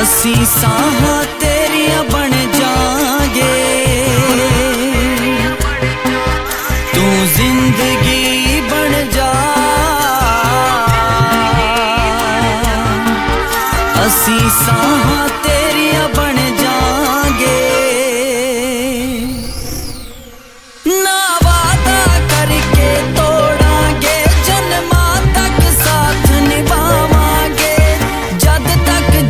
असी साहां तेरियां बन जांगे, तू जिंदगी बन जा। असी साहां